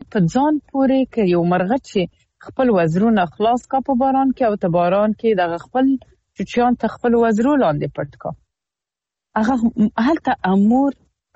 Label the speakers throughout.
Speaker 1: په ځان پورې که یو مرغه چې خپل وزرونه خلاص کا په باران کې او ته باران کې دغه خپل چوچیان ته خپل وزرو لاندې پټ کا هغه هلته امور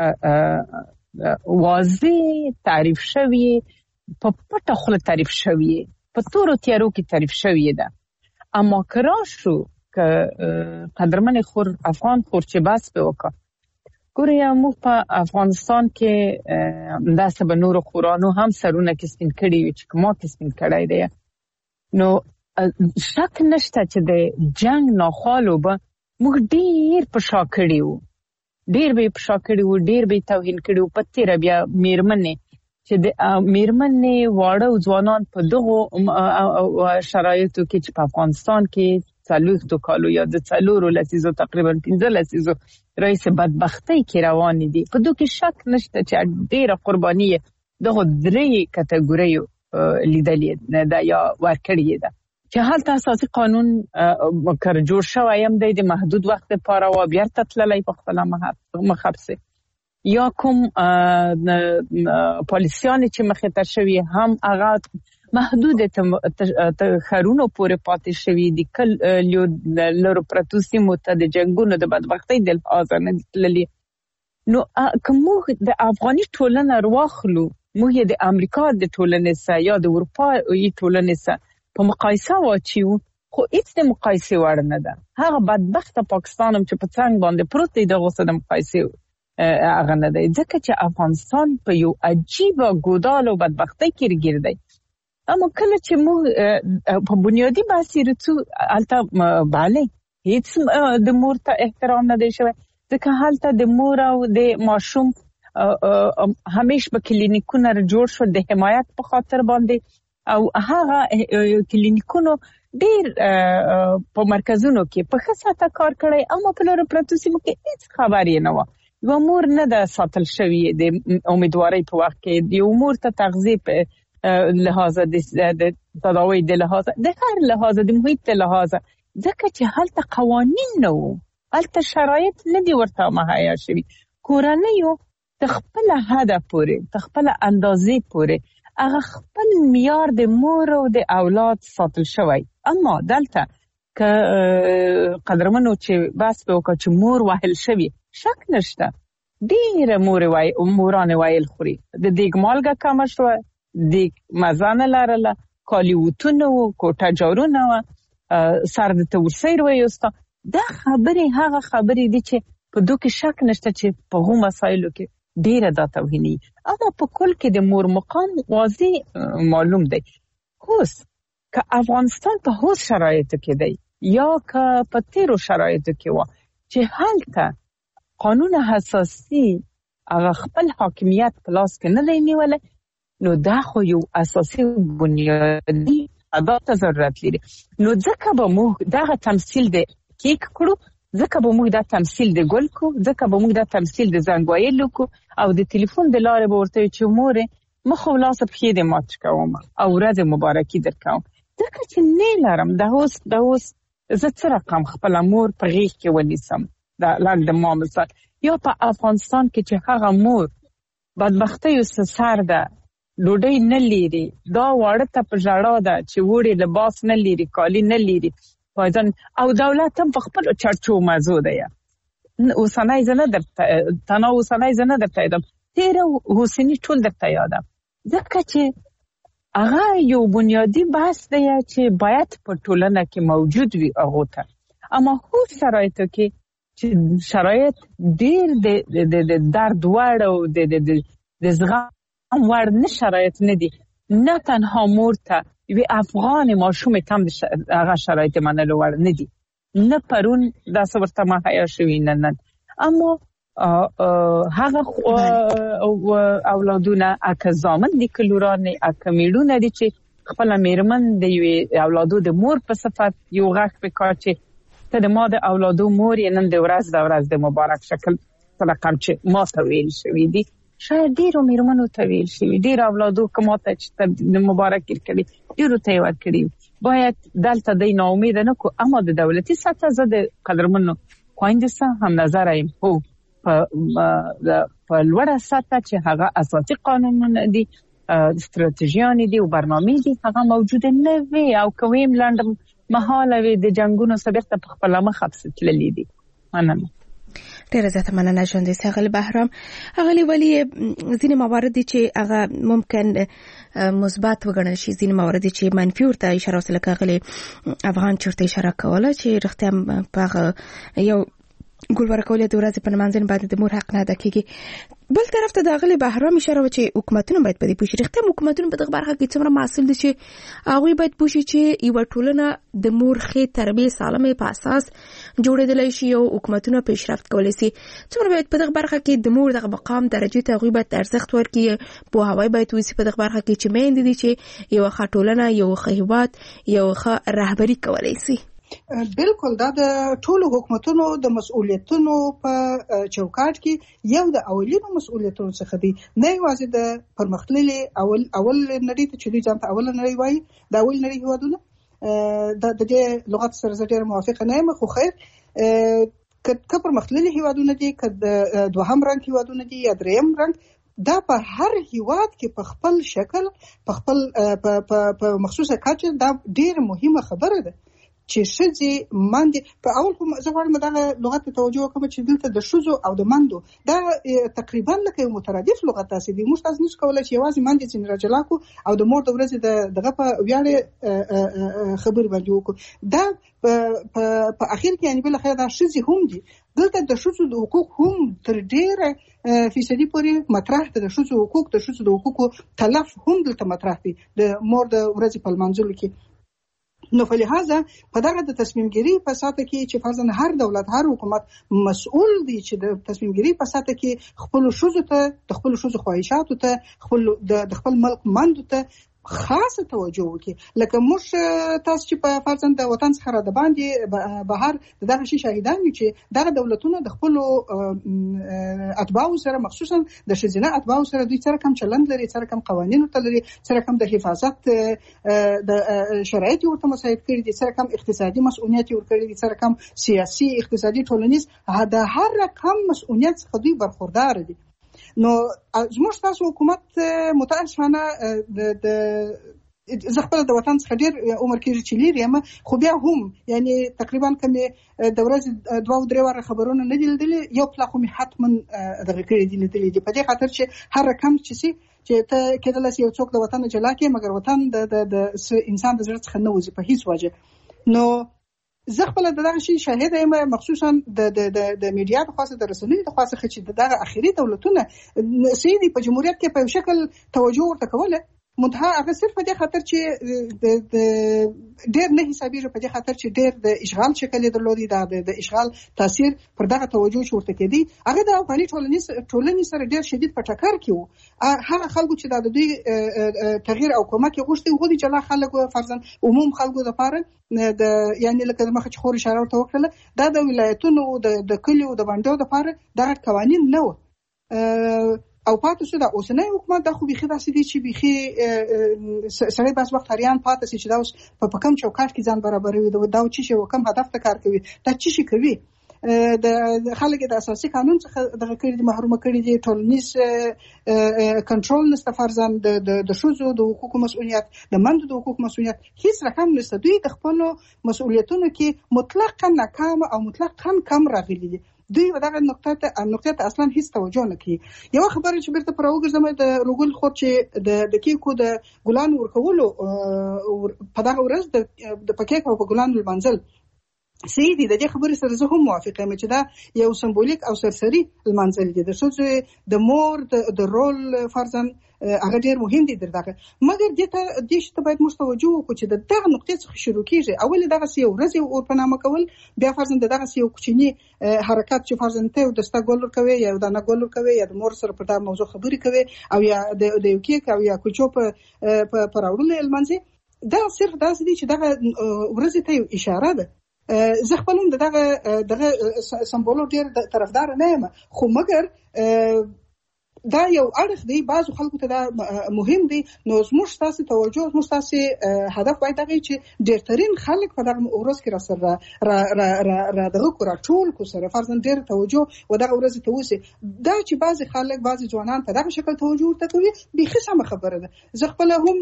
Speaker 1: واضح تعریف شوی په پټه خوله تعریف شوی په تورو تیارو کې تعریف شوی ده اما کراشو که قدرمن خور افغان خور چې بس به وکا ګوریا موږ په افغانستان کې داسې به نور خورانو هم سرونه کې سپین کړي وي چې ما کې سپین کړی دی نو شک نشته چې د جنگ ناخوالو به موږ ډیر په شا کړي وو ډیر به په شا کړي وو ډیر به توهین کړي وو په تیره بیا میرمنې چې د میرمنې واړه او ځوانان په دغو شرایطو کې چې په افغانستان کې 40 کالو یا د 4 لسیزو تقریبا 15 لسیزو رئیس بدبختی کې روان دي په دوی کې شک نشته چې ډیره قرباني دغه درې کټګوریو لیدلې ده یا ورکړې ده چې هلته اساسي قانون کار جوړ شوی هم د محدود وخت لپاره و بیا تطللای په خپل مخابسه یا کوم پالیسیان چې مخته شوی هم هغه محدود خرونو پورې پاتې شوی دي کل لرو پرتوسی متد جنگونو د بدبختی د اذن تللی نو کوم د افغاني ټولنه واخلو موږ د امریکا د ټولنې سره یا د اروپا ټولنې سره په مقایسه واچو خو هیڅ د مقایسه وړ نه ده هغه بدبخت پاکستان هم چې په څنګه باندې پروت دی دغه سره د مقایسه هغه نه دی ځکه چې افغانستان په یو عجیب ګودال او بدبختی کې ګرځي اما کله چې موږ په بنیادی بحث رڅو البته bale هیڅ د مور ته احترام نه دی شوی ځکه هلته د مور او د ماشوم همیش په کلینیکونو جوړ شو د حمایت په خاطر باندې او هغه کلینیکونو ډیر په مرکزونو کې په خاصه کار کړی اما په لور پروتوسیمو کې هیڅ خبرې نه و یو مور نه د ساتل شوی د امیدواري په وخت کې د امور ته تغذیه لحاظه د تداوی د لحاظه د هر لحاظه د محیط لحاظه ځکه چې هلته قوانین نه وو هلته شرایط نه دی ورته مهیا شوی کورنیو تخپل هدف پورې تخپل اندازې پورې هغه خپل معیار د مور او د اولاد ساتل شوی اما دلته که قدرمنو چې بس به وکړي چې مور وهل شوی شک نشته ډیر موران وایل خوري د دیګ مالګه کم شو د مزانه لرله کالیوتونه او کوټه جارونه سر د تورسیر وایسته دا خبره هغه خبره دي چې په دوی کې شک نشته چې په هغو مسایلو کې ډیره دا توهینی اما په کل کې د مور مقام واضح معلوم دی اوس که افغانستان په هوس شرایطو کې دی یا که په تیرو شرایطو کې و چې هلته قانون اساسي هغه خپل حاکمیت په لاس کې نه دی نیولای نو دا خو یو اساسي بنیادی ادابت ضرورت لري نو ځکه به موږ دغه تمثيل د کیک کړو ځکه به موږ دا تمثيل د ګل کو ځکه به موږ دا تمثيل د زنګ وایلو کو او د ټلیفون د لارې به ورته چې مورې مخ ولاس په دې مات کوم او ورځ مبارکي درکوم ځکه چې نه لرم د اوس زه څه رقم خپل مور په غیږ کې ونیسم دا لاګ د مامسات یا په افغانستان کې چې هغه مور بدبختی سر ده ډوډۍ نه لري دا واړه ته په ژړا ده چې وړي لباس نه لري کالی نه لري پایدن او دولت هم په خپل چرچو مزو ده یا اوسنۍ زنه درته یادم تیر حسینی ټول درته یادم ځکه چې هغه یو بنیادی بحث دی چې باید په ټولنه کې موجود وي هغه ته اما خو شرایطو کې چې شرایط ډیر د درد وړ او د زغم وړ نه شرایط نه دي نه تنها مور ته وی افغان ماشوم تم هغه شرایط منلو وړ نه دي نه پرون دا څورته ما حیا شوی نه اما هغه اولادونه اکه زامن دي کلورانه اکه میړونه دي چې خپل میرمن د اولادو د مور په صفت یو غږ وکړي چې ته د ما د اولادو مور یې نن د ورځ د مبارک شکل رقم چې ما ته ویل شوی دي شاید ډیرو میرمنو ته ویل شوی ډیر اولادو کومه ته چې د مبارک کړي ډیرو ته ورکړي باید دلته د ناامید نه کو اما د دولتي سطح زه د قدرمنو خويندسه هم نظر ایم هو په لوړه سطح چې هغه اساسي قانونونه دي ستراتیژیان دي او برنامې دي هغه موجوده نه وي او کوم لاندم محاله وي د جنگونو سبب ته خپل مخ خپل دي. مننه.
Speaker 2: ډیره زیاته مننه ژوند ساغل بهرام. اغلی ولی ځینې موارد دي چې هغه ممکن مثبت وګڼل شي، ځینې موارد دي چې منفي ورته اشاره وسله کوي. افغان چرته اشاره کوله چې رښتیا په یو ګول ورکول د ورځې په منځن باندې د مور حق نه ادا کیږي. بل طرف ته د غلي بهرام اشاره و چې حکومتونه باید په دې پوښتنه رښتیا حکومتونه په دغه برخه کې څومره مسؤل دي چې هغه باید پوښي چې یو ټولنه د مور خې تربیه سالمه په اساس جوړېدل شي او حکومتونه پیشرفت کولای شي. څومره باید په دغه برخه کې د مور دغه مقام درجه ته هغه باید ارزښت ورکړي، په هواي باید وسی په دغه برخه کې چې مېند دي چې یو ښه ټولنه، یو ښه هیواد، یو ښه رهبری کولای شي.
Speaker 3: بالکل دا د ټولو حکومتونو د مسؤلیتونو په چوکاټ کې یو د اولینو مسؤلیتونو څخه دی. نه یوازې د پرمختللي اول نړۍ ته چې دوی ځان ته اول نړۍ وایي، د اول نړۍ هیوادونه د دې لغت سره زه ډېره موافقه نه یم، خو خیر که پرمختللي هیوادونه دي، که دوهم رنګ هیوادونه دي یا دریم رنګ، دا په هر هیواد کې په خپل شکل په خپل په مخصوصه کچه دا ډېره مهمه خبره ده چې ښځې ماندې په اول خو زه غواړم دغه لغت ته توجه وکړم چې دلته د ښځو او د ماندو دا تقریبا لکه یو مترادف لغت داسې دی. موږ تاسو نشو کولی چې یوازې ماندې ځینې راجلا کړو او د مور د ورځې دغه په ویاړې خبرې باندې وکړو. دا په اخر کې یعنې بالاخره دا ښځې هم دي. دلته د ښځو د حقوق هم تر ډېره فیصدي پورې مطرح ده. د ښځو حقوق، د ښځو د حقوقو تلف هم دلته مطرح دي د مور د ورځې په لمانځلو کې. نو فلهذا په دغه د تصمیم ګیری په ساته کې چې فرضاً هر دولت، هر حکومت مسؤل دی چې د تصمیم ګیری په ساته کې خپل ښځو ته، د خپل ښځو خواهشاتو ته، د خپل ملک مندو ته خاصه توجه وکړي. لکه موږ تاسو چې په فرضاً د وطن څخه را د باندې بهر دغه شي شاهدان یو چې دغه دولتونه د خپل اتباعو سره، مخصوصا د ښځینه اتباعو سره دوی سره کم چلند لري، سره کم قوانین ورته لري، سره کم د حفاظت د شرایط ورته مساعد کړي دي، سره کم اقتصادي مسؤلیت ورکړي دي، سره کم سیاسي، اقتصادي، ټولنیز، د هر رقم مسؤلیت څخه دوی برخوردار دي. نو زموږ تاسو حکومت متاسفانه زه خپل د وطن څخه ډېر عمر کېږي چې لري یم، خو بیا هم یعنی تقریبا کمې د ورځې 2-3 واره خبرونه نه دي لیدلي، یو پلا خو مې حتما دغه کړي دي لیدلي دي، په دې خاطر چې هر رقم چې ته کېدلی شي یو څوک د وطن جلا کړي، مګر وطن د انسان د زړه څخه نه وځي په هیڅ وجه. نو زه خپل دغه شی شاهد یم، مخصوصا د میډیا د خاصه د رسنیو د خاصه چې دغه اخیری دولتونه سیدی په جمهوریت کې په شکل توجه ورته کوله، منتها هغه صرف په دې خاطر چې ډېر نه حسابېږي، په دې خاطر چې ډېر د اشغال شکل درلودي، د اشغال تاثیر پر دغه توجه چې ورته کېدی هغه د افغاني ټولنې سره ډېر شدید په ټکر کې وو. هغه خلکو چې د دوی تغییر او کومک غوښتي وو، د جلا خلکو فرضاً عموم خلکو لپاره یعنی لکه مخه چې خور اشاره ورته وکړه، دا د ولایتونو د کلیو د بانډو لپاره دغه قوانین نه و او پاتې شو. د اوسنۍ حکومت دا خو بيخي داسې دي چې بيخي سړی بس وخت هریان پاتې شي چې دا اوس په کوم چوکاټ کې ځان برابروي، دا چې شي کوم هدف ته کار کوي، دا چې شي کوي. د خلک د اساسي قانون څخه دغه کړي دي، محروم کړي دي، ټولنیز کنټرول نشته، فرضاً د ښځو د حقوقو مسؤلیت، د مندو د حقوقو مسؤلیت هیڅ رقم نشته. دوی د خپل مسؤلیتونو کې مطلقاً ناکام او مطلقاً کم راغلي دي. دوی دغه نقطه ته اصلا هیڅ توجه نه کوي. یو خبره چې بیرته پر وګرځم، د روګل خو چې د کیکو د ګلان ورکولو په دغه ورځ د پکیک او په ګلان لمانځل سیدی، د دې خبرې سره زه هم موافقه یم چې دا یو سمبولیک او سرسری لمانځل دي. د ښځو د مور د رول فرضاً هغه ډېر مهم دي دغه، مګر دې شته باید موږ توجه وکړو چې دغه نقطې څخه شروع کیږي. اول دغه یو ورځ او په نامه کول، بیا فرضاً دغه یو کوچنی حرکت چې فرضاً ته د ستا ګول ورکوي یا د نه ګول ورکوي یا د مور سره په دا موضوع خبرې کوي او یا د یو کیک او یا کلچو په راوړلو لمانځي، دا صرف داسې دي چې دغه ورځ ته یو اشاره ده. زه خپل هم دغه سمبولو ډېر طرفدار نه یم، خو مګر دا یو اړخ دی، بعض خلکو ته دا مهم دی. نو زموږ تاسو توجه، زموږ تاسو هدف باید دا چې ډېرترین خلک په دغه ورځ کې را سره را دغه کورا ټول کو سره فرضاً ډېر توجه و دغه ورځ ته وسی. دا چې بعض خلک، بعض ځوانان په دغه شکل توجه ورته کوي، بيخي سم خبره ده. زه خپل هم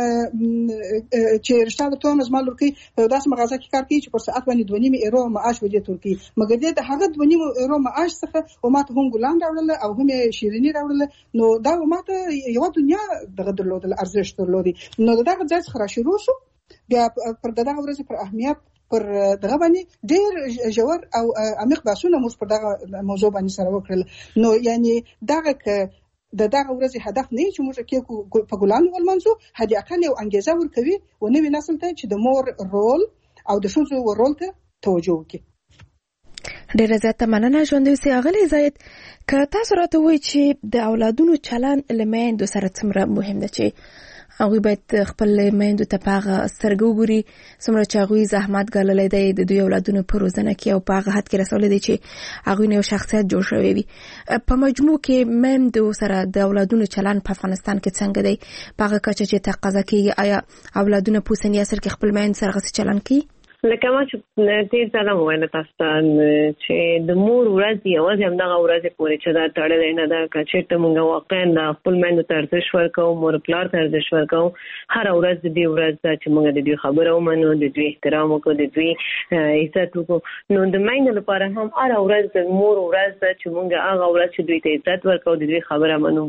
Speaker 3: چې رښتا د تومز مال ورکی په داسې مغازه کې کار کوي چې پر ساعت باندې 2.5 یورو معاش وجه ترکی، مګر د هغه 2.5 یورو معاش څخه او ماته هم ګلان راوړل او هم شیرینی راوړل. نو دا ماته یو دنیا دغه درلودل، ارزښت درلودي. نو دغه ځای څخه شروع شو، بیا پر دغه ورځ پر اهمیت پر دغه باندې ډېر ژور او عمیق بحثونه موږ پر دغه موضوع باندې سره وکړل. نو یعنی دغه دغه ورځ هدف نه چې موږ کې په ګلانو ولمنځو، هدي اقل یو انګیزه ورکوي و نوې نسل ته چې د مور رول او د ښځو رول ته توجه وکړي.
Speaker 2: ډېر زیاته مننه ژوندوي سي اغلی زید. که تاسو راته وایئ چې د اولادونو چلند له میندو سره څومره مهم ده چې هغوی باید خپل میندو ته په هغه سترګه وګوري څومره چې هغوی زحمت ګاللی دی د دوی اولادونو په روزنه کې او په هغه حد کې رسولی دی چې هغوی نه یو شخصیت جوړ شوی وي. په مجموع کې میندو سره د اولادونو چلند په افغانستان کې څنګه دی؟ په هغه کچه چې تقاضا کېږي آیا اولادونه په اوسني عصر کې خپل میندو سره غسې چلند کوي؟
Speaker 4: لکه ما چې تیر ځله وویل تاسو ته چې د مور ورځ یوازې همدغه ورځې پورې چې دا تړلې نه ده، که چېرته موږ واقعا د خپل میندو ته ارزښت ورکوو، مور پلار ته ارزښت ورکوو، هره ورځ د دې ورځ ده چې موږ د دوی خبره ومنو، د دوی احترام وکړو، د دوی عزت وکړو. نو د میندو لپاره هم هره ورځ د مور ورځ ده چې موږ هغه ورځ چې دوی ته عزت ورکوو، د دوی خبره منو.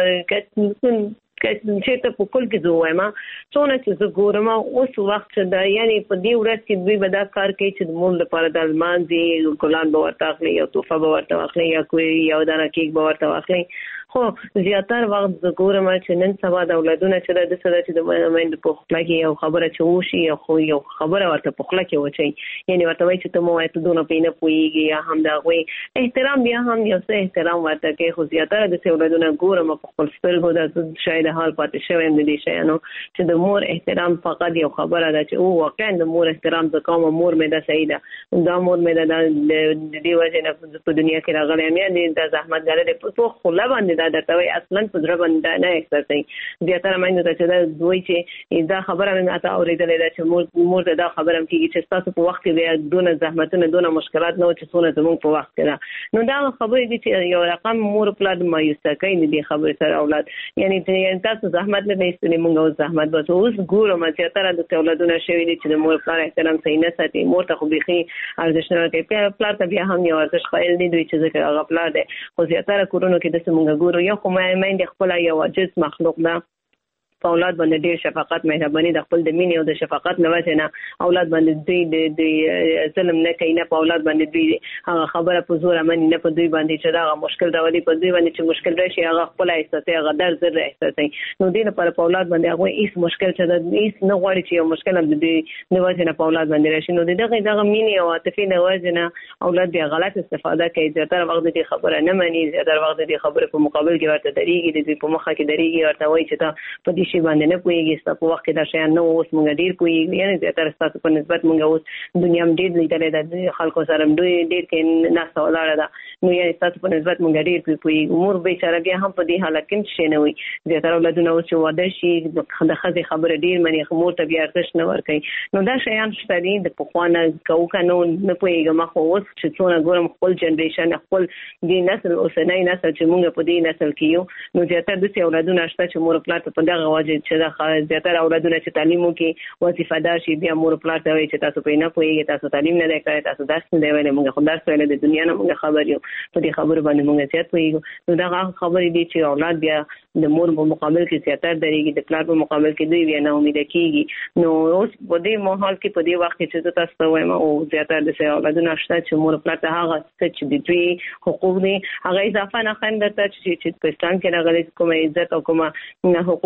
Speaker 4: چې ته په کول کې زه وایم څونه چې زه ګورم اوس وخت دا یعنی په دې ورځ کې دوی به دا کار کوي چې د مور لپاره د المانځي ګلان به ورته اخلي، یو تحفه به ورته واخلي، یا کوئی یو دانه کیک به ورته واخلي. خو زیاتره وخت زه ګورم چې نن سبا د اولادونه چې د څه چې د میندو په خپل کې یو خبره چې وشي یو خبره ورته په خپل کې وچی، یعنی ورته وایي چې ته مو ته دونه پینه پويږي، یا هم دا غوي احترام بیا هم یو څه احترام ورته کوي. خو زیاتره د اولادونه ګورم په خپل سترګو د شاید حال پاتې شوی د دې شیانو چې د مور احترام فقط یو خبره ده چې او واقعا د مور احترام د کوم مور مې ده صحیح ده، دا مور مې ده د دې وجه نه په دنیا کې راغلی مې د زحمت غره په څو خلا باندې دا درته اصلا په ځړ باندې نه احساسي. زیاتره مې ته چې دا دوی چې دا خبره مې اته اورېدلې ده چې مور دا خبره هم کیږي چې تاسو په وخت کې بیا دونه زحمتونه دونه مشکلات نه و چې څونه زموږ په وخت کې ده. نو دا خبرې دي چې یو رقم مور پلار مایوسه کوي دې خبرې سره اولاد، یعنی تاسو زحمت نه ایستلې موږ اوس زحمت به اوس ګورم چې تر د اولادونو شوی دي چې د مور پلار احترام صحیح نه ساتي، مور ته خو بيخي ارزښت نه کوي، پلار ته بیا هم یو ارزښت قائل دي دوی چې ځکه هغه پلار دی. خو زیاتره کورونو کې د څنګه ګورو یو خو مې خپل یو عجز مخلوق ده، په اولاد باندې ډېر شفقت مهرباني د خپل د مینې او د شفقت نه وجه نه اولاد باندې دوی د ظلم نه کوي، نه په اولاد باندې دوی هغه خبره په زور باندې نه په دوی باندې چې دا مشکل راولي په دوی باندې چې مشکل راشي هغه خپل احساسي هغه درد احساسي. نو دې لپاره په اولاد باندې هغه هیڅ مشکل چې د هیڅ نه غواړي چې یو مشکل هم د دې نه وجه نه په اولاد باندې راشي. نو دغه مینې او عاطفي نه وجه نه اولاد بیا غلط استفاده کوي، زیاتره وخت دې خبره نه مانی، زیاتره وخت دې خبره په مقابل کې ورته دریږي، دې په مخه کې دریږي، ورته وایي چې تا په دې شی باندې نه پويږي، ستاسو په وخت کې دا شی نه اوس موږ ډیر پويږي، یعنی زیاتره ستاسو په نسبت موږ اوس دنیا م ډیر لیدلې ده، خلکو سره ډیر کې ناسه ولاړه ده. نو یعنی ستاسو په نسبت موږ ډیر پويږي. امور بیچاره بیا هم په دې حالت کې شي نه وي، زیاتره ولادونه اوس چې واده شي د خځې خبره ډیر مني، مور ته بیا ارزښت نه ورکوي. نو دا شیان شته دي د پخوانه کوکنو نه پويږي. ما خو اوس چې څونه ګورم خپل جنریشن خپل دې نسل اوسنۍ نسل چې موږ په دې نسل کې یو، نو زیاتره د اولادونه شته چې مور پلار ته په دغه واجب چې زیاتره اولادونه چې تعلیم وکړي وظیفه دار شي، بیا مور پلار ته وایي چې تاسو په نه پوهیږئ، تاسو تعلیم نه دی کړی، تاسو درس نه دی ویلی، موږ خو درس ویلی د دنیا نه موږ خبر یو، په دې خبرو باندې موږ زیات پوهیږو. نو دغه خبرې دي چې اولاد بیا د مور په مقابل کې زیاتره درېږي، د پلار په مقابل کې دوی بیا نه امیده کېږي. نو اوس په دې ماحول کې په دې وخت کې چې زه تاسو ته وایم او زیاتره داسې اولادونه شته چې مور پلار ته هغه څه چې د دوی حقوق دي هغه اضافه نه ښایم درته چې په اسلام کې راغلي کومه عزت او کومه حقوق چې دوی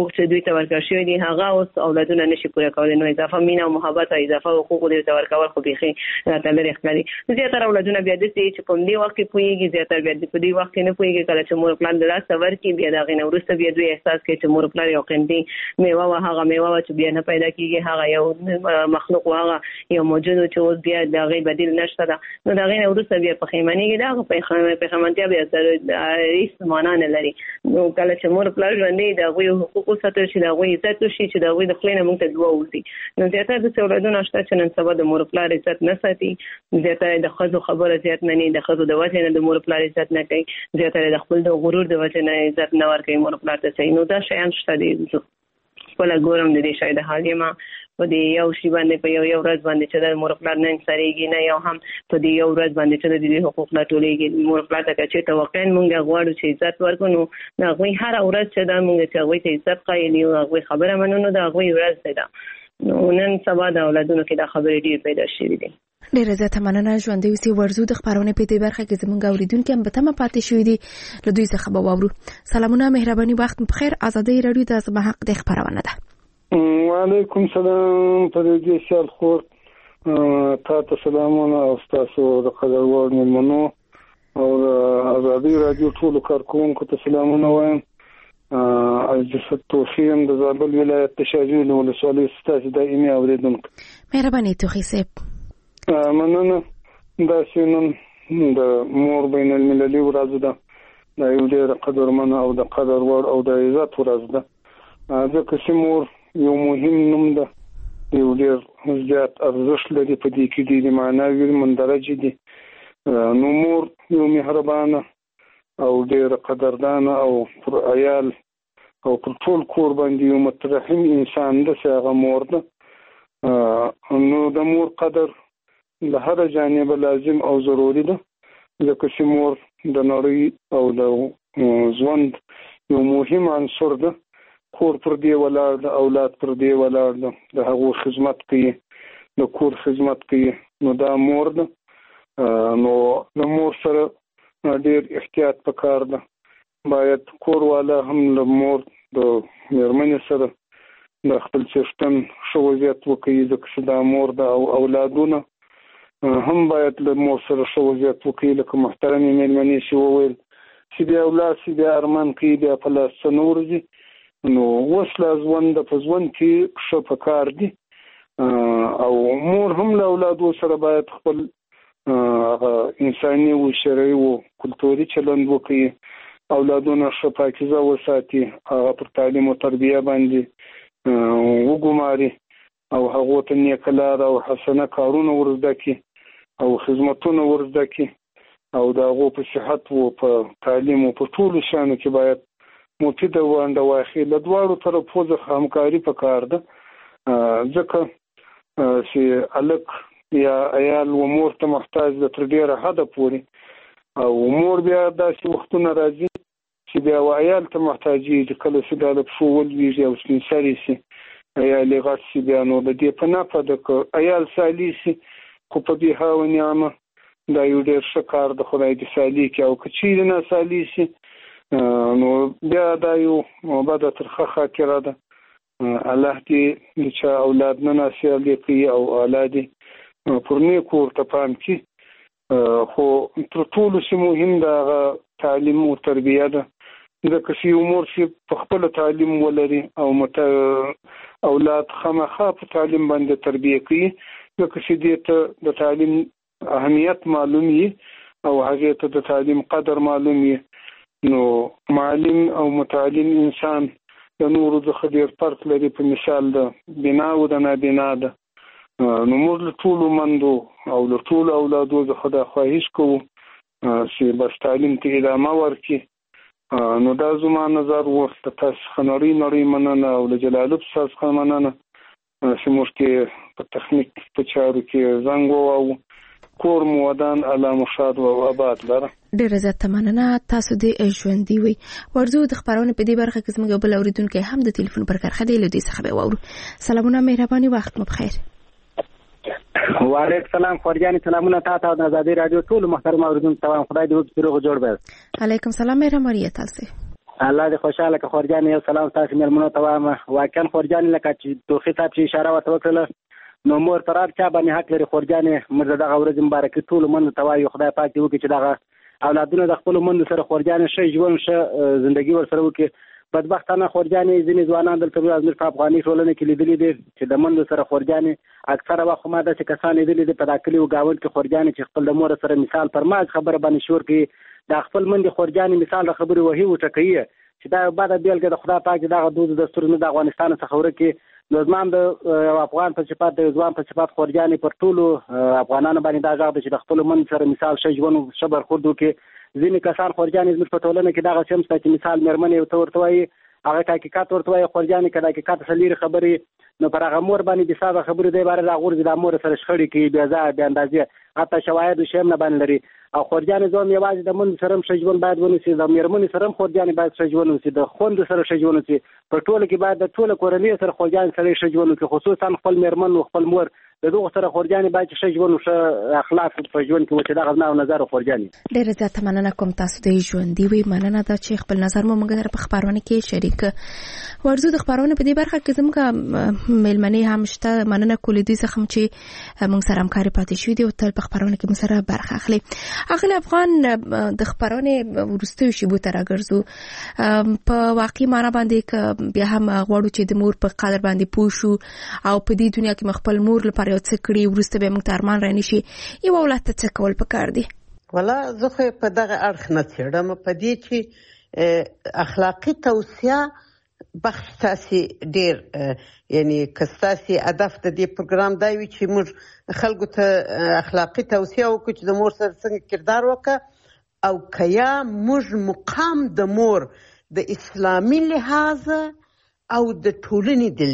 Speaker 4: ته ورکړل شوی دي هغه اوس اولادونه نشي پوره کولای. نو اضافه مینا او محبت او اضافه حقوق دې ته ورکول خو بيخي راته لري ښکاري. زیاتره اولادونه بیا د چې په دې وخت کې پويږي، زیاتره بیا په دې وخت کې نه پويږي. کله چې مور پلان د لاس ورکړي بیا دا غي نورسته بیا دوی احساس کوي چې مور پلان یو قیمتي میوه او هغه میوه چې بیا نه پیدا کیږي، هغه یو مخلوق او هغه یو موجود چې اوس بیا دا غي بدیل نشته ده. نو دا غي نورسته بیا په خیمنیږي دا په خیمنتیا بیا سره هیڅ معنا نه لري. نو کله چې مور پلان باندې دا غوي حقوق ساتل شي، دا غوي عزت شي چې دا غوي د خلینو موږ ته دوا وځي. نو زیاتره د اولادونو شته چې نن سبا د مور پلان عزت نه ساتي، زیاتره د خزو خبره زیات نه د خزو د وجه نه د مور پلان عزت نه کوي، زیاتره د خپل د غرور د وجه نه عزت نه ورکوي مور پلان ته. نو دا شیان شته دي. خپل ګورم د دې شاید حالیمه په دې یو شی باندې په یو ورځ باندې چې د مور پلان نه انساريږي نه یو هم په دې یو ورځ باندې چې د دې حقوق لا ټولېږي. مور پلان ته چې توقع مونږ غواړو چې عزت ورکړو، دا غوي هر ورځ چې دا مونږ چې غوي ته عزت قایلی او غوي خبره منونو دا غوي ورځ ده. نو نن سبا د اولادونو کې دا خبرې ډېر پیدا شوې دي.
Speaker 2: ډېر زیاته مننه. ژوندۍ اوسئ. ورزو د خبرونه په دې برخه کې زموږ اوریدونکو هم به تمه پاتې شوې دي، له دوی څخه به واورو. سلامونه، مهرباني، وخت بخیر. آزادۍ رادیو د زما حق د خبرونه ده.
Speaker 5: وعلیکم سلام. پرېږدي سال خور تاسو سلامونه او تاسو د قدرور ملمنو او آزادۍ رادیو ټول کارکونکو ته سلامونه وایم. عزت توخیم د زابل ولایت د شاجوی ولسوالۍ ستاسو دایمي اوریدونکو.
Speaker 2: مهرباني توخی صاحب.
Speaker 5: مننه. دا سینن د مور بین المللي ورځ ده. دا یو ډېر قدرمنه او د قدر وړ او د عزت ورځ ده. ځکه چې مور یو مهم نوم ده، یو ډېر زیات ارزښت لري په دې کې ډېرې معناوي مندرجې دي. نو مور یو مهربانه او ډېر قدردانه او پر عیال او پر ټول کور باندې یو مترحم انسان ده چې هغه مور ده. نو د مور قدر له هر جانب لازم او ضروري ده، ځکه چې مور د نړۍ او د ژوند یو مهم عنصر ده. کور پر دې ولاړ ده، اولاد پر دې ولاړ ده، د هغو خدمت کوي، د کور خدمت کوي. نو دا مور ده. نو د مور سره ډېر احتیاط پکار ده. باید کور والا هم له مور د مېرمنې سره د خپل څښتن ښه وضعیت وکړي، ځکه چې دا مور ده. او اولادونه هم باید له مور سره ښه وضعیت وکړي، لکه محترمې مېرمنې چې وویل چې بیا اولاد چې بیا ارمان کوي بیا په لاس څه نه ورځي. نو اوس لا ژوند په ژوند کې ښه پکار دي. او مور هم له اولادو سره باید خپل انساني او شرعي او کلتوري چلند وکړي، اولادونه ښه پاکیزه وساتي، هغه پر تعلیم او تربیه باندې وګماري او هغه ته نیک لار او حسنه کارونه ورزده کړي او خدمتونه ورزده کړي. او دا هغه په صحت او په تعلیم او په ټولو شانو کې باید مفیده ونده واخلي. له دواړو طرفو څخه همکاري پکار ده، ځکه چې الک یا عیال و مور ته محتاج ده تر ډیره حده پورې. او مور بیا داسې وختونه راځي چې بیا و عیال ته محتاجېږي، کله چې دا د پښو ولویږي او سپین سرې شي، عیال یې غټ شي، بیا نو د دې په نفع ده که عیال سالي شي. خو په بها و نعمه دا یو ډېر ښه کار د خدای دې سالي کړي. او که چیرې نه سالي شي نو بیا دا یو بده ترخه خاطره ده. الله دې د چا اولاد نه ناسیالي کوي او اولاد یې پر نیکو ورته پام کړي. خو تر ټولو چې مهم د هغه تعلیم او تربیه ده، ځکه چې یو مور چې په خپله تعلیم ولري او اولاد خامخا په تعلیم باندې تربیه کوي، ځکه چې دې ته د تعلیم اهمیت معلوم وي او هغې ته د تعلیم قدر معلوم وي. نو معلم او متعلم انسان د نورو څخه ډېر فرق لري په مثال د بنا او د نابنا ده. نو موږ له ټولو مندو او له ټولو اولادو څخه دا خواهش کوو چې بس تعلیم ته ادامه ورکړي. نو دا زما نظر و. د تاسو څخه نړۍ مننه او له جلالب صاحب څخه مننه چې موږ ته په تخنیک په چارو کې زنګ وواهو. کور مو ودان الله مو شاد او آباد لره.
Speaker 2: ډېر زیات مننه. تاسو دې ژوندۍ وي. ورزو د خبرونه په دې برخه کې زموږ بل اوریدونکو هم د ټلیفون پر کرخه دی، له دې څخه به واورو. سلامونه، مهرباني، وخت مو بخیر.
Speaker 6: وعلیکم سلام خورجان. سلامونه تاسو د آزادۍ رادیو ټول محترم اوریدونکو ته. خدای دې وکړي روغ جوړ به.
Speaker 2: علیکم سلام، مهرباني تاسو.
Speaker 6: الله دې خوشاله که خورجان. یو سلام تاسو مېلمنو ته وایم. واقعا خورجان لکه چې توخي صاحب چې اشاره ورته وکړله نو مور تر هر چا باندې حق لري. خورجانې موږ د دغه ورځې مبارکي ټولو مندو ته وایو خدای پاک دې وکړي چې دغه اولادونه د خپلو مندو سره خورجانې ښه ژوند ښه زندګي ورسره وکړي. بدبختانه خورجانې ځینې ځوانان دلته زموږ په افغاني ټولنه کې لیدلي دي چې د مندو سره خورجانې اکثره وخت ما داسې کسان لیدلي دي په دا کلي و ګاونډ کې خورجانې چې خپل د مور سره مثال پر ماز خبره باندې شور کوي. دا خپل مندې خورجانې مثال د خبرې وهي وټکوي چې دا یو بده بېلګه د خدای پاک دغه دود دستورونه د افغانستان څخه ورکړي. نو زما هم د افغان په صفت د ځوان په صفت خورجانې پر ټولو افغانانو باندې دا غږ دی چې د خپلو مندو سره مثال ښه ژوند ښه برخورد وکړي. ځینې کسان خورجانې زموږ په ټولنه کې دغسې هم شته چې مثال مېرمنې ته ورته وایي هغه حقیقت ورته وایي خورجانې که د حقیقت څخه لرې خبرې نو پر هغه مور باندې بېساده خبرې دی باره راغورځي دا مور سره شخړې کوي بې ځایه بې اندازې حتی شواهد و شی هم نه باندې لري. او خورجانې زه هم یوازې د مندو سره هم ښه ژوند باید ونیسي د مېرمنې سره هم خورجانې باید ښه ژوند ونیسي د خویندو سره ښه ژوند ونیسي. په ټوله کې باید د ټوله کورنۍ سره خورجانې سره ښه ژوند وکړي خصوصا خپل مېرمن او خپل مور د دغو سره خورجانې باید چې ښه ژوند او ښه اخلاق په ژوند کې وکړي. دغه زما نظر خورجانې.
Speaker 2: ډېره زیاته مننه کوم تاسو د ژوندي وي. مننه ده چې خپل نظر مو موږ سره په خپرونه کې شریک ورزو. د خپرونه په دې برخه کې زموږ مېلمنې هم شته. مننه کولې دوی څخه چې موږ سره همکاري پاتې شوي دي او تل په خپرونه کې موږ سره برخه اخلي. اغلی افغان د خپرونې وروستیو شیبو ته راګرځو. په واقعي معنا باندې که بیا هم غواړو چې د مور په قدر باندې پوه شو او په دې دنیا کې خپل مور لپاره یو څه کړي وروسته به موږ ته ارمان رانشي یو اولاد ته څه کول پکار دي؟
Speaker 7: ولا زه خو په دغه اړخ نه څېړم په دې چې اخلاقي توصیه بخش تاسې ډېر یعنی که ستاسې هدف د دې پروګرام دا وي چې موږ خلکو ته اخلاقي توصیه وکړو چې د مور سره څنګه کردار وکړه او که یا موږ مقام د مور د اسلامي لحاظه او د ټولنې د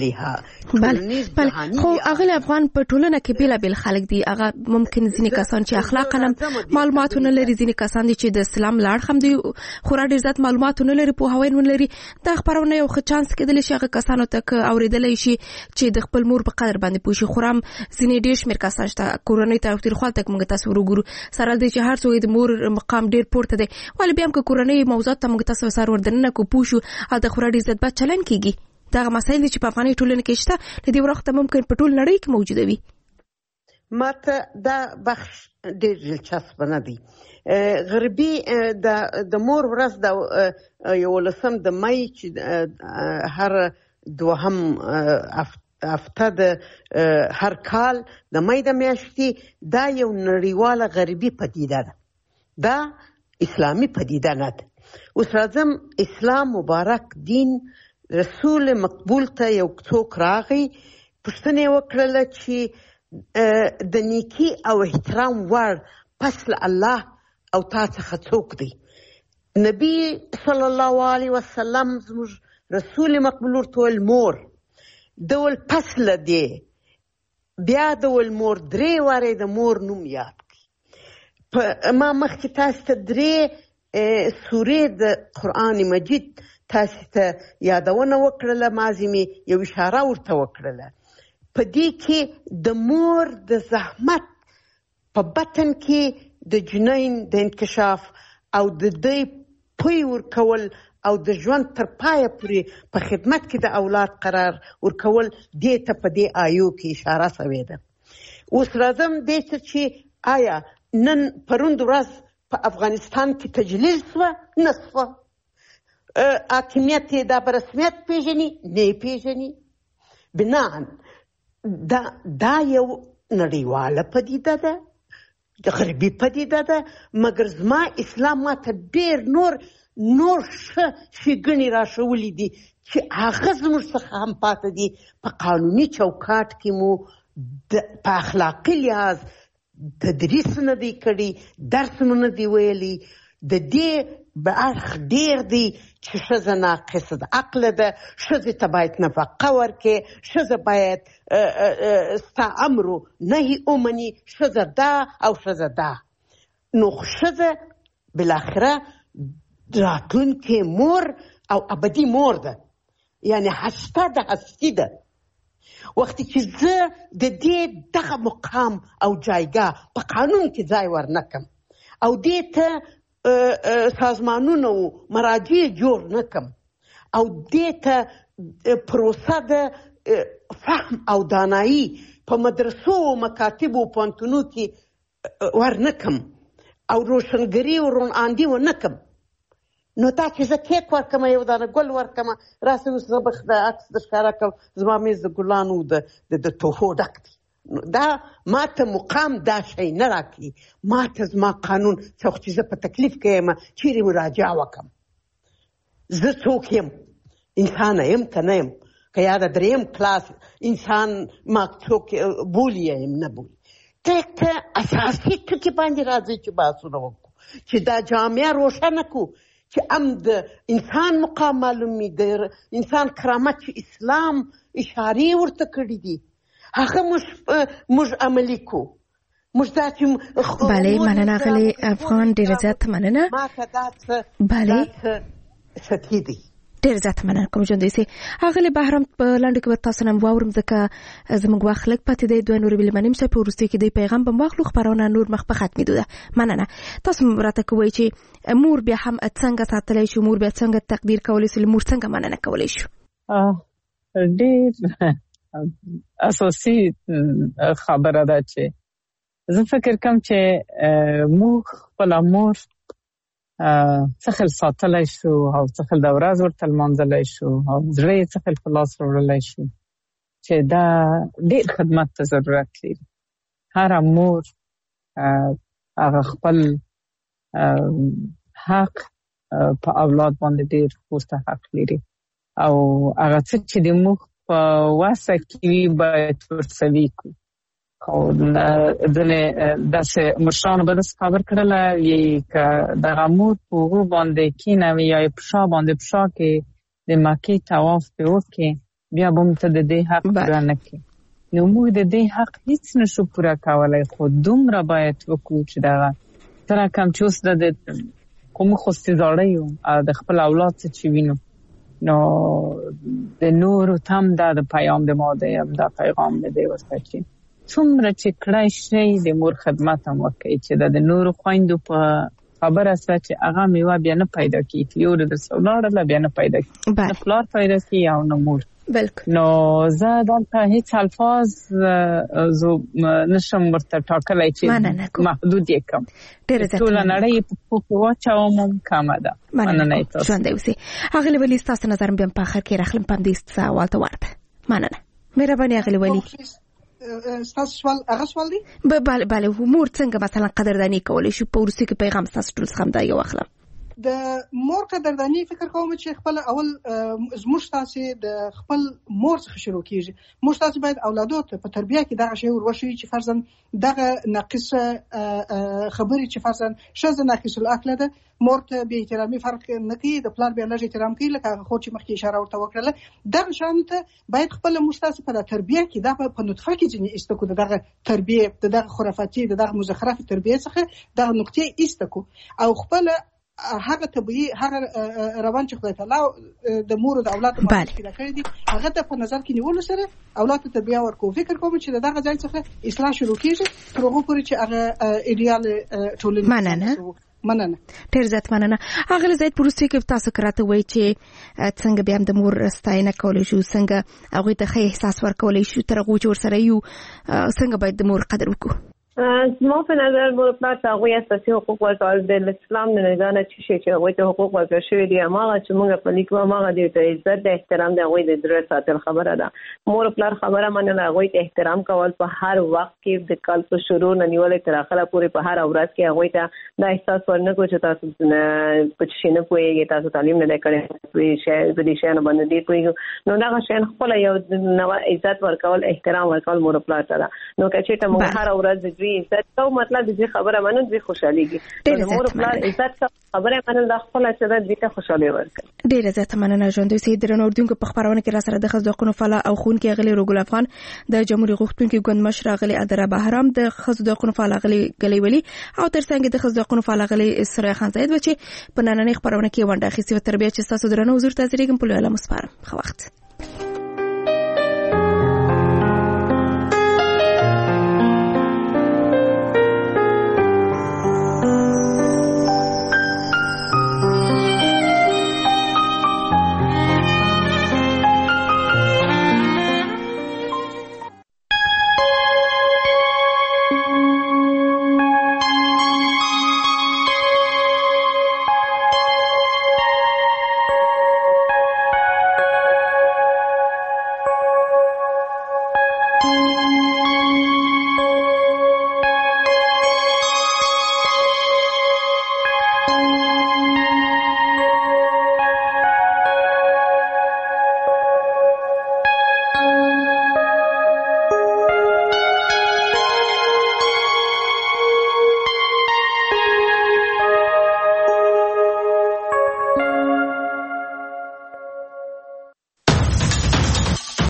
Speaker 7: لحاظ
Speaker 2: بله خو اغلی افغان په ټولنه کې بېلابېل خلک دي. هغه ممکن ځینې کسان چې اخلاقا هم معلومات ونه لري ځینې کسان دي چې د اسلام له اړخ هم دوی خورا ډېر زیات معلومات ونه لري پوهاوی ونه لري. دا خپرونه یو ښه چانس کېدلی شي هغه کسانو ته که اورېدلی شي چې د خپل مور په قدر باندې پوه شي. خو هم ځینې ډېر شمېر کسان شته کورنۍ تاوتریخوالي ته موږ تاسو وګورو سره دی چې هر څوک د مور مقام ډېر پورته دی ولې بیا هم که کورنۍ موضوعات ته موږ تاسو سره وردننه کو پوه شو هلته خورا ډېر زیات بد چلند کېږي. دغه مسایل چې په افغاني ټولنه کې شته له دې وروسته ممکن په ټول نړۍ کې موجوده وي.
Speaker 7: ماته دا بخش ډېر دلچسپ نه دی. غربي د مور ورځ د 11 د مای چې هر دوهم هفته د هر کال د مای د میاشتې دا یو نړیواله غربي پدیده ده. دا اسلامي پدیده نه ده. اوس راځم اسلام مبارک دین رسول مقبول ته یو څوک راغی پوښتنه یې وکړله چې د نیکي او احترام وړ پس له الله او تا څخه څوک دی؟ نبی صلی الله علیه وسلم زموږ رسول مقبول ورته ویل مور. ده ویل پس له دې بیا ده ویل مور 3 وارې د مور نوم یاد کړي. ما مخکې تاسو ته 3 سورې د قرآن مجید تاسو ته یادونه وکړله مازې مې یو اشاره ورته وکړله. په دې کې د مور د زحمت په بطن کې د جنین د انکشاف او د دوی پوی ورکول او د ژوند تر پایه پورې په خدمت کې د اولاد قرار ورکول دې ته په دې آیو کې اشاره شوې ده. اوس راځم دې ته چې آیا نن پروند ورځ په افغانستان کې تجلیل شوه نه شوه؟ حاکمیت یې دا په رسمیت پیژني نه یې پیژني. بناً دا یو نړیواله پدیده ده د غربي پدیده ده مګر زما اسلام ماته ډېر نور ښه ښېګڼې راښولي دي چې هغه زموږ څخه هم پاته دي. په قانوني چوکاټ کې مو په اخلاقي لحاظ تدریس نه دی کړی درس نه دی ویلی. د دې به اړخ ډېر دی چې ښځه ناقصه د عقله ده ښځې ته باید نفقه ورکړې ښځه باید ستا امر و نهي ومني ښځه دا او ښځه دا. نو ښځه بالاخره راتلونکې مور او ابدي مور ده یعنی هسته د هستي ده. وختي چې زه د دې دغه مقام او جایګاه په قانون کې ځای ورنکم او دې ته سازمانونه او مراجع جوړ نکم او دې ته پروسه د فهم او دانایی په مدرسو او مکاتبو او پوهنتونو کې ورنکم او روشنګري او روناندي ونکم. نو دا چې زه کیک ورکم یو دانه ګل ورکم راسه اوس زه به د عکس د ښکاره کوم زما میز د ګلانو د تحفو ډک دی. دا ما ته مقام دا شی نه راکړي. ما ته زما قانون څوک چې زه په تکلیف کې یم چیرې مراجعه وکړم. زه څوک یم؟ انسانه یم که نه یم؟ که یا د دریم کلاس انسان ما څوک بولي یم نه بولي. ته اساسي ټکي باندې راځي چې بحثونه وکړو چې دا جامعه روښانه کړو چې ام د انسان مقام معلومي د انسان کرامت چې اسلام اشارې ورته کړې دي هغه موږ عملي کو. موږ دا چې
Speaker 2: بله مننه غلی افغان ډېر زیات مننه.
Speaker 7: ما ته دا څه سطحي دي.
Speaker 2: ډېر زیات مننه کوم ژوندی سي. هغه بهرام په لنډو کې به تاسو نه واورم ځکه زموږ وخت لږ پاتې دی. دوه نورې بلې منیم چې په وروستي کې د پیغام به واخلو خپرونه نور مخ په ختمېدو ده. مننه. تاسو راته کوئ چې مور بیا هم څنګه ساتلی شو، مور بیا څنګه تقدیر کولی شو، مور څنګه مننه کولی شو؟
Speaker 1: ډېر اساسي خبره ده چې زه فکر کوم چې موږ خپله مور څخل ساتلی شو او څخل د ورځ ورته لمانځلی شو او زړه یې څخل په لاس وړلی شو چې دا ډېر خدمت ته ضرورت لري. هره مور هغه خپل حق په اولاد باندې ډېر پوسته حق لري او هغه څه چې د موږ په وسه کې وي باید ورسوي کړو. او ځنې داسې مشرانو به داسې خبر کړله که دغه مور په هغو باندې کښېنوي یا یې په شا باندې په شا کې د مکې طواف پرې وکړي بیا به موږ ته د دې حق پوره نه کړي. نو موږ د دې حق هیڅ نشو پوره کولی خو دومره باید وکړو چې دغه څه رقم چې اوس د خو موږ خو زاړه یو او د خپل اولاد څه چې وینو نو د نورو ته هم دا د پیام د ما دی دا پیغام د دی ورته چې څومره چې کړای شي د مور خدمت هم وکړي چې د نورو خویندو په خبره سره چې هغه میوه بیا نه پیدا کیږي یو د سولاره بیا نه پیدا کیږي نه پلار پیدا کیږي او نه مور. نو زه دلته هیڅ الفاظ زه نشم ورته ټاکلی چې محدود یې کړم. ټوله نړۍ په پښو کې واچوم هم کمه ده. مننه تاسو.
Speaker 2: ژوندی اوسئ. ښاغلي ولي ستاسو نظر بیا په آخر کې راخلم په همدې سوال ته ورته. مننه. مهرباني ښاغلي ولي.
Speaker 3: ستاسو سوال هغه سوال دی؟
Speaker 2: بله مور څنګه مثلا قدردانی کولی شو؟ په وروستي کې پیغام ستاسو ټول څخه همدا یو اخلم.
Speaker 3: د مور قدردانی فکر کوم چې خپل اول زموږ تاسو د خپل مور څخه شروع کیږي. موږ تاسو باید اولادو ته په تربیه کې دغه شی وروښیو چې فرضاً دغه ناقصه خبرې چې فرضاً ښځه ناقص العقل ده مور ته بې احترامي فرق نه کوي د پلار بیا لږ احترام کوي لکه هغه خور چې مخکې اشاره ورته وکړله دغه شان ته باید خپل موږ تاسو په تربیه کې دا په نطفه کې ځینې ایسته کو دغه تربیه دغه خرافاتي دغه مزخرف تربیه څخه دغه نقطې ایسته کو او خپل هغه طبيعي هغه روان چې خدای تعالی د مور او د اولاد په منځ کې کړی دي هغه ته په نظر کې نیول سره اولاد ته تربیه ورکو. فکر کوم چې دغه ځای څخه اصلاح شروع کیږي تر هغه پورې چې هغه ایډیال ټولنه. مننه.
Speaker 2: ډېر زیات مننه. هغه زید پروسې کې تاسو کراته وای چې څنګه بیا د مور ستاینه کولای شو څنګه هغه ته ښه احساس ورکولای شو تر هغه چې ورسره یو څنګه باید د مور قدر وکړو.
Speaker 4: زما په نظر مور پلار ته هغوی اساسي حقوق ورکول د اسلام د نگاه نه چې هغوی ته حقوق ورکړل شوي دي هماغه چې موږ په لیکو هماغه دی ته عزت د احترام د هغوی د زړه ساتل خبره ده. مور پلار خبره منل هغوی ته احترام کول په هر وخت کې د کال په شروع نه نیولې تر اخره پورې په هر ورځ کې هغوی ته دا احساس ورنکړو چې تاسو په څه نه پوهیږئ تاسو تعلیم نه کړی په دې شیانو باندې دی پوهیږئ نو دا شیان خپل یو نو عزت ورکول احترام ورکول مور پلار ته ده. نو که چې موږ هر ورځ عزت کو مطلب دې خبره منل دې خوشاليږي مور پلار عزت خبره منل د خپل چې دې ته خوشالي ورکړي.
Speaker 2: ډېر عزت مننه ژوندۍ سي درنو اردوونکو په خبرونه کې را سره د خزو حقوقو فعال او خونکي غلي رګول افغان د جمهوریت غوښتونکو ګوند مشر غلي ادره بهرام د خزو حقوقو فعال غلي غلي ولي او ترڅنګ د خزو حقوقو فعال غلي سره خان زید بچي په نننۍ خبرونه کې ونده خسي او تربیه چې تاسو درنو حضور تاسو ریګم په لویه مسپارم خو وخت